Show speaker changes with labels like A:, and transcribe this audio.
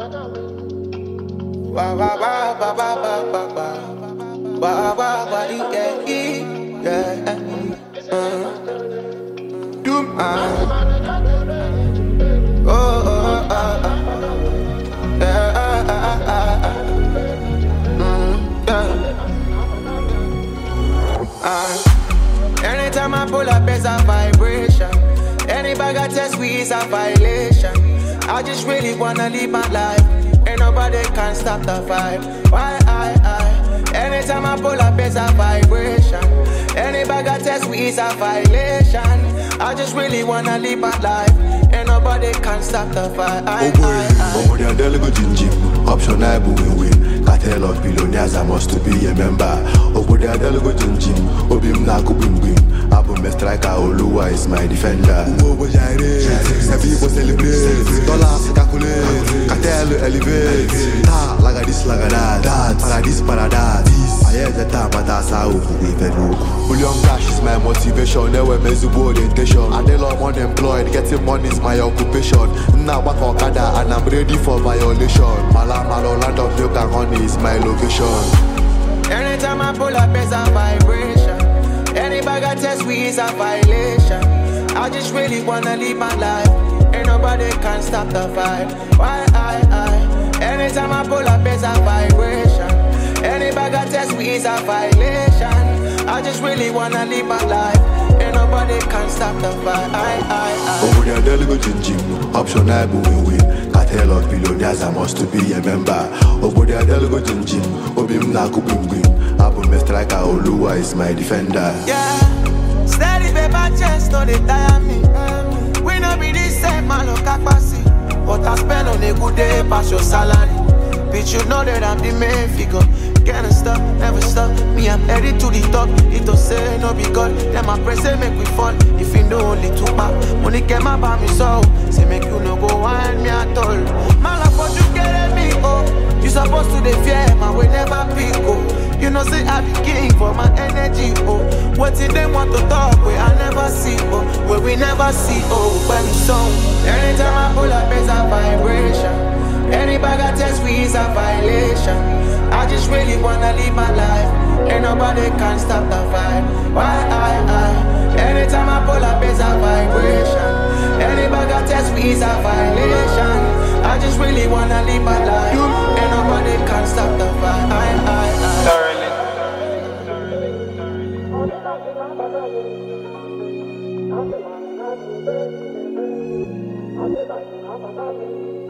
A: Ba ba ba ba ba ba ba ba ba ba ba yeah yeah. Doom oh oh anytime I pull up, it's a vibration. Any bag I test we is a violation. I just really wanna live my life. Ain't nobody can stop the vibe. Why anytime I pull up, it's a vibration. Any bag I test we is a violation. I just really wanna live my life. Ain't nobody can stop the vibe.
B: Oh boy, the delegate gym. Option I win. Cartel of billionaires, I must to be a member. Oh boy, the delegate gym. Obim na kubim bim. Abu me striker, Oluwa is my defender. Oh boy, Sabi go celebrate. Dollars calculate. Cartel elevate. Ta like this, like that. Paradise, paradise. I hear the time, but that's how we even know. William Cash is my motivation. Never measurable orientation. I dey love unemployed. Getting money is my occupation. Now back on Okada and I'm ready for violation. Malo, land of milk and honey is my location.
A: Anytime I pull up, it's a vibration. Any bag I test we is a violation. I just really wanna live my life. Ain't nobody can stop the vibe. Why anytime I pull up, it's a vibration. Any bag I test we is a violation. I just really wanna live my life. Ain't nobody can stop the vibe.
B: Over there, delegate gym. Option I win. Cartel of billionaires, I must to be a member. Over there, delegate gym. Obim na kubim bim. Abu me striker, Oluwa is my defender.
A: Yeah, steady paper chest, no they tire me. We no be the same man, no capacity. But I spend on a good day past your salary. Bitch, you know that I'm the main figure. Can't stop, never stop. Me, I'm headed to the top. It don't say no be God. Then my press say make we fall. If you know only two back, money came up by me so. Say make you no go wind me at all. Man, like what you get at me, oh. You supposed to the fear, man, we never pick, oh. You know say I be king for my energy, oh. What if them want to talk, where I never see, oh. Where we never see, oh. When it's song. Anytime I pull up, it's a vibration. Any bag I test we is a violation. I just really wanna live my life. Ain't nobody can stop the vibe. Why anytime I pull up it's a vibration. Any bag I test we is a violation. I just really wanna live my life. Ain't nobody can stop the vibe.